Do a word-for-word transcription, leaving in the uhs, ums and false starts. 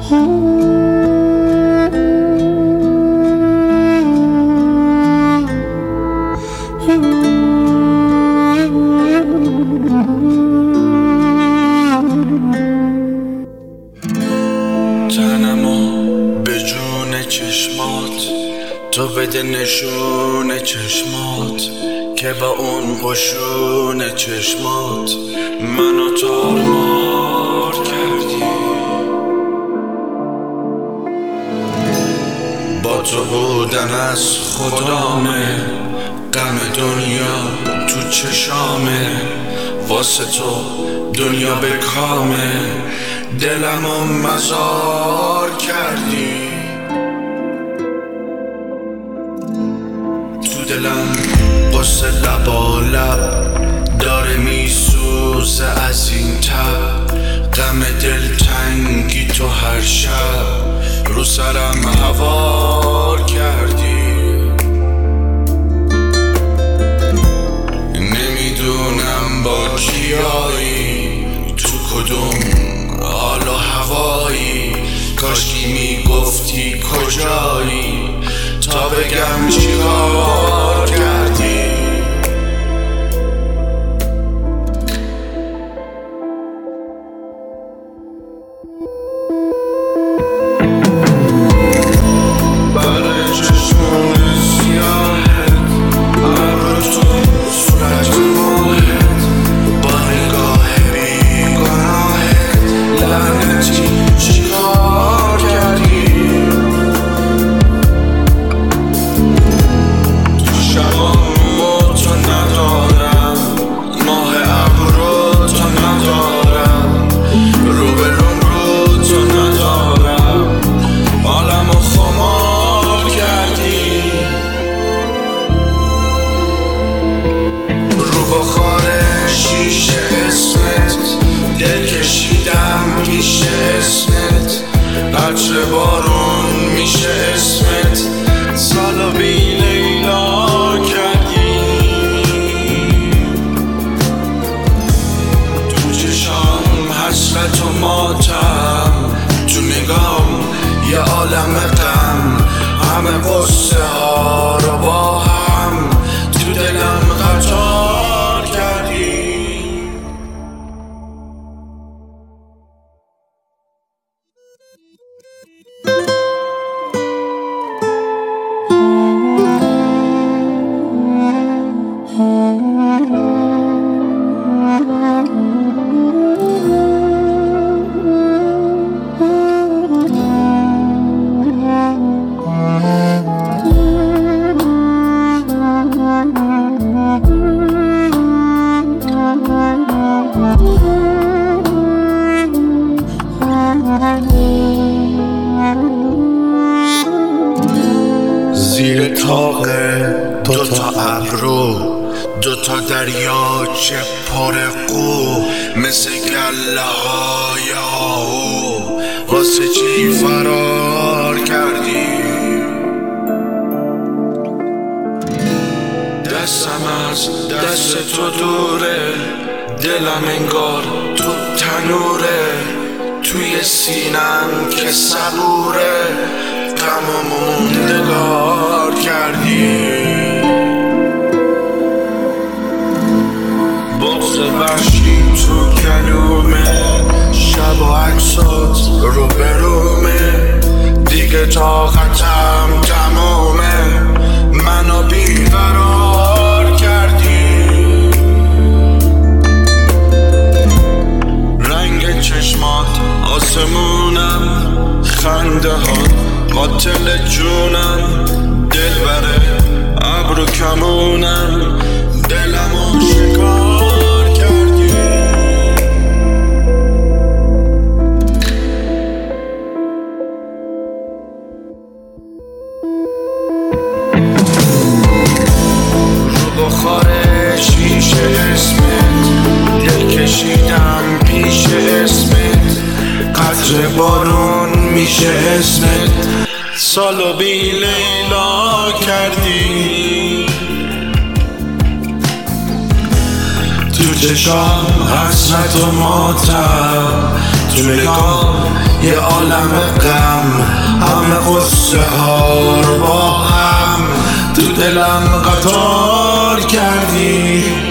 تنمو به جون چشمات تو بده نشون چشمات که با اون قشون چشمات منو تارمار کردی. با تو بودن از خدامه، غم دنیا تو چشامه، واسه تو دنیا به کامه، دلمو مزار کردی. تو دلم قصه لبا لب داره میسوزه از این تب، غم دلتنگی تو هر شب رو سرم هوار کردی. نمیدونم با کیایی، تو کدوم حال و هوایی، کاشکی میگفتی کجایی تا بگم چیکار کردی. میشه اسمت، قطره بارون میشه اسمت، سالو بی لیلا کردی. تو چشام حسرت و ماتم، تو نگام یه عالم غم، همه قصه ها رو با هم تو دلم قطار کردی. زیر طاق دوتا ابرو، دوتا دریاچه پر قو، مثل گله های آهو واسه چی فرار کردی. دستم از دست تو دوره، دلم انگار تو تنوره، توی سینم که صبوره، غم و موندگار کردی. بغض وحشی تو گلومه، شب و عکسات رو برومه، دیگه طاقتم تمومه، منو بیقرار کردی. رنگ چشمات آسمونم، خنده ها قاتل جونم، دلبره ابرو کمونم، دلمو شکار کردی. رو بخار شیشه اسمت، دل کشیدم پیش اسمت، قطره بارون میشه اسمت، سالو بی لیلا کردی. تو چشام حسرت و ماتم، تو نگام یه عالم غم، همه قصه ها رو با هم تو دلم قطار کردی.